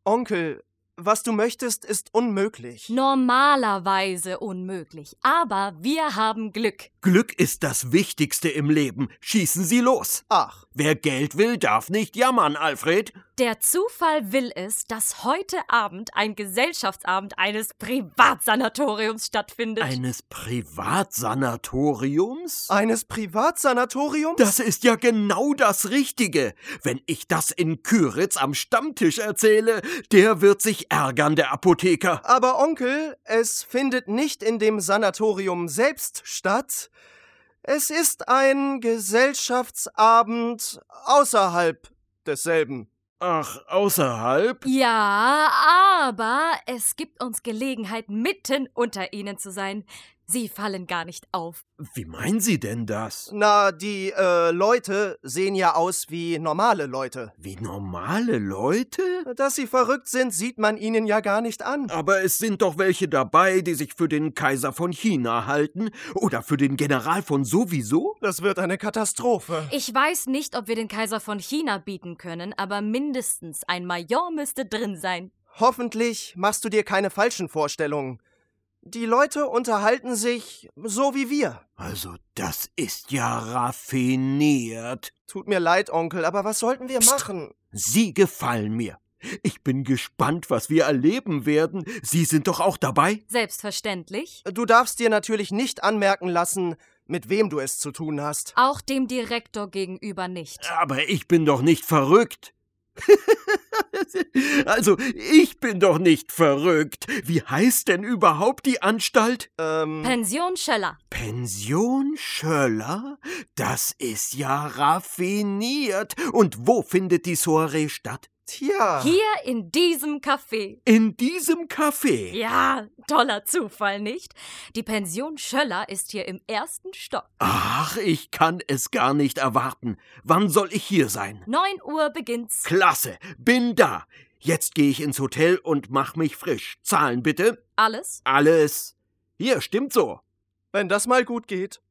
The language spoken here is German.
Onkel, was du möchtest, ist unmöglich. Normalerweise unmöglich. Aber wir haben Glück. Glück ist das Wichtigste im Leben. Schießen Sie los. Ach, Wer Geld will, darf nicht jammern, Alfred. Der Zufall will es, dass heute Abend ein Gesellschaftsabend eines Privatsanatoriums stattfindet. Eines Privatsanatoriums? eines Privatsanatoriums? Das ist ja genau das Richtige. Wenn ich das in Kyritz am Stammtisch erzähle, der wird sich ärgern, der Apotheker. Aber Onkel, es findet nicht in dem Sanatorium selbst statt. Es ist ein Gesellschaftsabend außerhalb desselben. Ach, außerhalb? Ja, aber es gibt uns Gelegenheit, mitten unter ihnen zu sein. Sie fallen gar nicht auf. Wie meinen Sie denn das? Na, die Leute sehen ja aus wie normale Leute. Wie normale Leute? Dass sie verrückt sind, sieht man ihnen ja gar nicht an. Aber es sind doch welche dabei, die sich für den Kaiser von China halten oder für den General von sowieso? Das wird eine Katastrophe. Ich weiß nicht, ob wir den Kaiser von China bieten können, aber mindestens ein Major müsste drin sein. Hoffentlich machst du dir keine falschen Vorstellungen. Die Leute unterhalten sich so wie wir. Also, das ist ja raffiniert. Tut mir leid, Onkel, aber was sollten wir machen? Sie gefallen mir. Ich bin gespannt, was wir erleben werden. Sie sind doch auch dabei? Selbstverständlich. Du darfst dir natürlich nicht anmerken lassen, mit wem du es zu tun hast. Auch dem Direktor gegenüber nicht. Aber ich bin doch nicht verrückt. Also, ich bin doch nicht verrückt. Wie heißt denn überhaupt die Anstalt? Pension Schöller. Pension Schöller? Das ist ja raffiniert. Und wo findet die Soiree statt? Tja. Hier in diesem Café. In diesem Café? Ja, toller Zufall, nicht? Die Pension Schöller ist hier im 1. Stock. Ach, ich kann es gar nicht erwarten. Wann soll ich hier sein? 9 Uhr beginnt's. Klasse, bin da. Jetzt gehe ich ins Hotel und mach mich frisch. Zahlen bitte? Alles? Alles. Hier, stimmt so. Wenn das mal gut geht.